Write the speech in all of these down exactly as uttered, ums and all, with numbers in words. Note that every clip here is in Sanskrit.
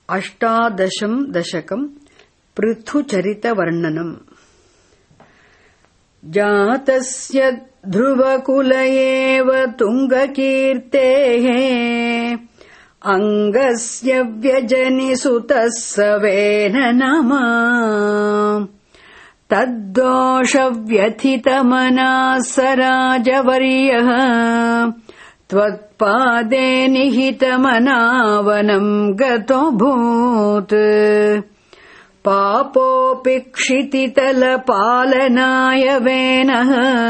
अष्टादशम् दशकम् पृथुचरितवर्णनम्। जातस्य ध्रुवकुल एव तुङ्गकीर्तेः अङ्गस्य व्यजनिसुतः सवेन नाम तद्दोषव्यथितमनः स राजवर्यः त्वत्पादे निहितमनावनम् गतोऽभूत्। पापोऽपि क्षितितलपालनाय वेनः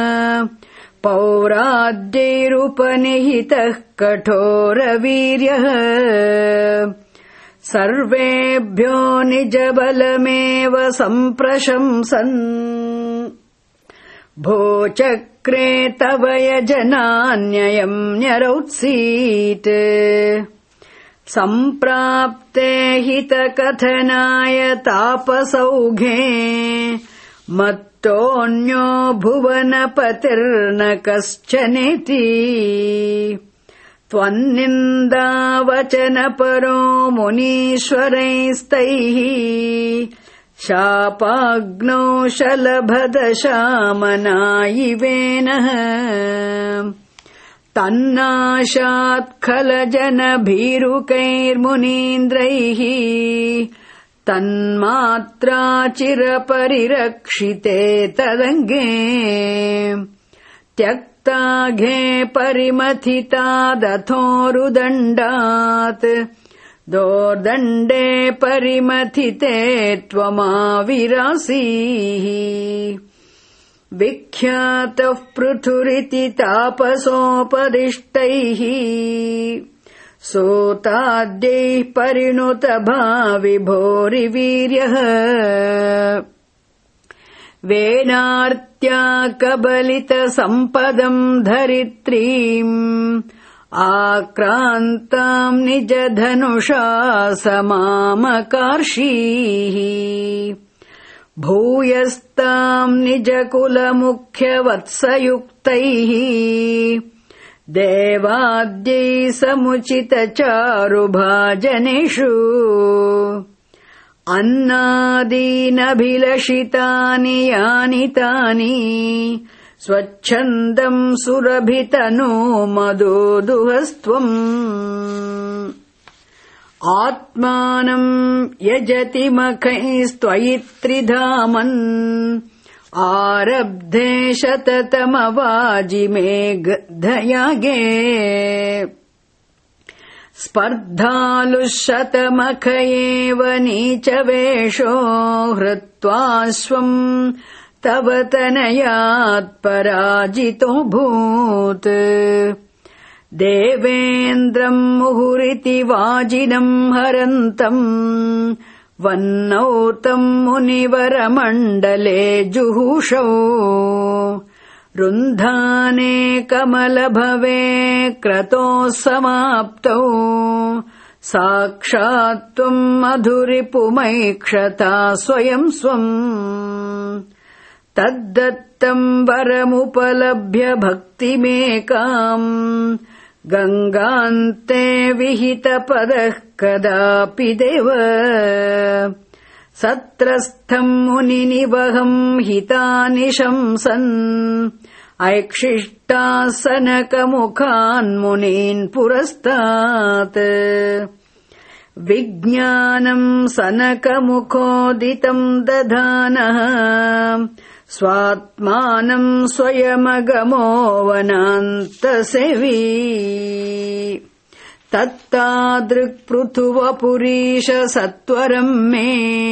पौराद्यैरुपनिहितः कठोरवीर्यः सर्वेभ्यो निजबलमेव सम्प्रशंसन् भोचक्रे तव यजनान्ययम् न्यरौत्सीत्। सम्प्राप्ते हितकथनाय तापसौघे मत्तोऽन्यो भुवनपतिर्न कश्चनेति। त्वन्निन्दावचनपरो मुनीश्वरैस्तैः शापाग्नौ शलभदशामनायिवेनः तन्नाशात् खलजनभीरुकैर्मुनीन्द्रैः तन्मात्रा चिरपरिरक्षिते तदङ्गे त्यक्ताघे परिमथितादथोरुदण्डात् दोर्दण्डे परिमथिते त्वमाविरासीः। विख्यातः पृथुरिति तापसोपदिष्टैः सोताद्यैः परिणुत भाविभोरिवीर्यः वेनार्त्या कबलितसम्पदम् धरित्रीम् आक्रान्ताम् निजधनुषा समामकार्षीः। भूयस्ताम् निजकुलमुख्यवत्सयुक्तैः देवाद्यैः समुचितचारुभाजनेषु अन्नादीनभिलषितानि यानि तानि स्वच्छन्दम् सुरभितनो मदोदुहस्त्वम्। आत्मानम् यजति मखैस्त्वयि त्रिधामन् आरब्धे शततमवाजिमेघयागे स्पर्धालुः शतमख एव नीचवेषो हृत्वाश्वम् तव तनयात् पराजितोऽभूत्। देवेन्द्रम् मुहुरिति वाजिनम् हरन्तम् वह्नौ तम् मुनिवरमण्डले जुहुषौ रुन्धाने कमलभवे क्रतोः समाप्तौ साक्षात् त्वम् मधुरिपुमैक्षता स्वयम् स्वम्। तद्दत्तम् वरमुपलभ्य भक्तिमेकाम् गङ्गान्ते विहितपदः कदापि देव सत्रस्थम् मुनिनिवहम् हितानि शंसन् ऐक्षिष्टासनकमुखान्मुनीन् पुरस्तात्। विज्ञानम् सनकमुखोदितम् दधानः स्वात्मानम् स्वयमगमो वनान्तसेवी। तत्तादृक्पृथुवपुरीश सत्वरम् मे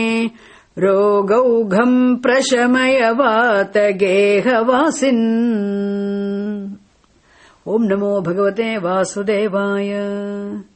रोगौघम् प्रशमय वातगेहवासिन्। ॐ नमो भगवते वासुदेवाय।